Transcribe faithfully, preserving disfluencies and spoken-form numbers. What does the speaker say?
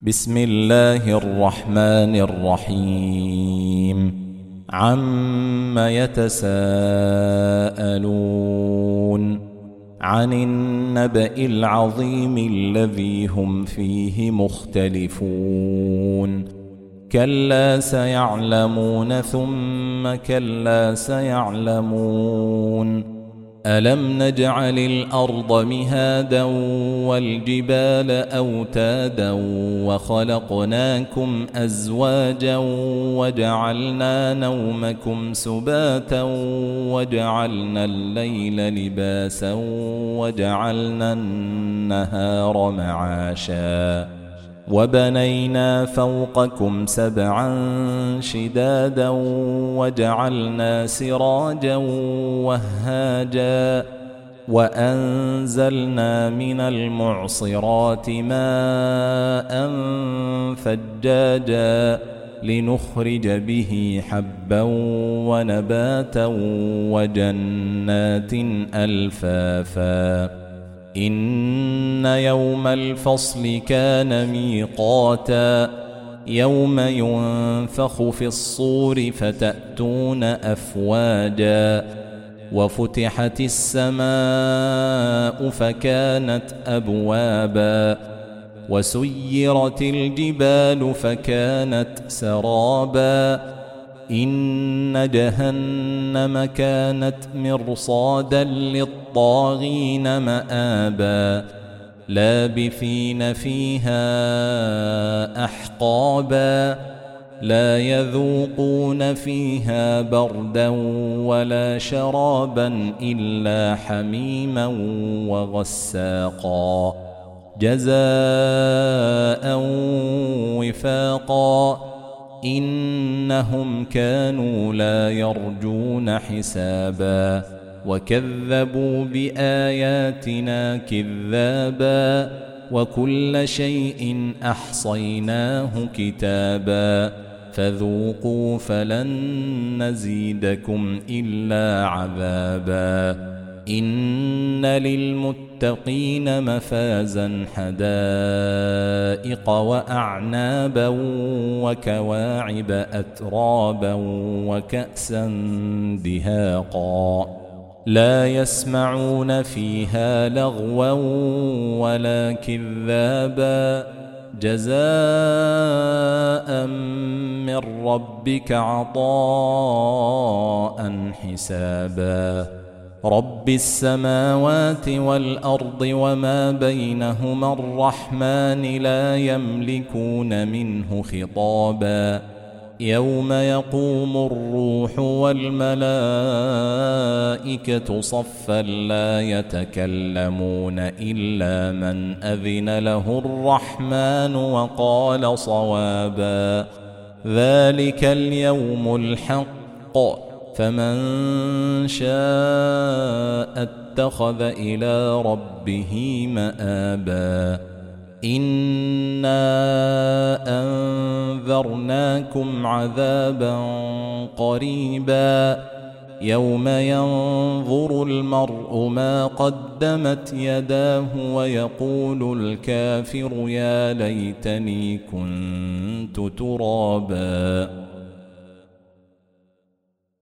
بسم الله الرحمن الرحيم. عم يتساءلون عن النبأ العظيم الذي هم فيه مختلفون كلا سيعلمون ثم كلا سيعلمون ألم نجعل الأرض مهادا والجبال أوتادا وخلقناكم أزواجا وجعلنا نومكم سباتا وجعلنا الليل لباسا وجعلنا النهار معاشا وبنينا فوقكم سبعا شدادا وجعلنا سراجا وهاجا وأنزلنا من المعصرات ماء ثجاجا لنخرج به حبا ونباتا وجنات ألفافا إن يوم الفصل كان ميقاتا يوم ينفخ في الصور فتأتون أفواجا وفتحت السماء فكانت أبوابا وسيرت الجبال فكانت سرابا إن جهنم كانت مرصادا للطاغين مآبا لابثين فيها أحقابا لا يذوقون فيها بردا ولا شرابا إلا حميما وغساقا جزاء وفاقا إنهم كانوا لا يرجون حسابا وكذبوا بآياتنا كذابا وكل شيء أحصيناه كتابا فذوقوا فلن نزيدكم إلا عذابا إن للمتقين مفازا حدائق وأعنابا وكواعب أترابا وكأسا دهاقا لا يسمعون فيها لغوا ولا كذابا جزاء من ربك عطاء حسابا رب السماوات والأرض وما بينهما الرحمن لا يملكون منه خطابا يوم يقوم الروح والملائكة صفا لا يتكلمون إلا من أذن له الرحمن وقال صوابا ذلك اليوم الحق فمن شاء اتخذ إلى ربه مآبا إنا أنذرناكم عذابا قريبا يوم ينظر المرء ما قدمت يداه ويقول الكافر يا ليتني كنت ترابا.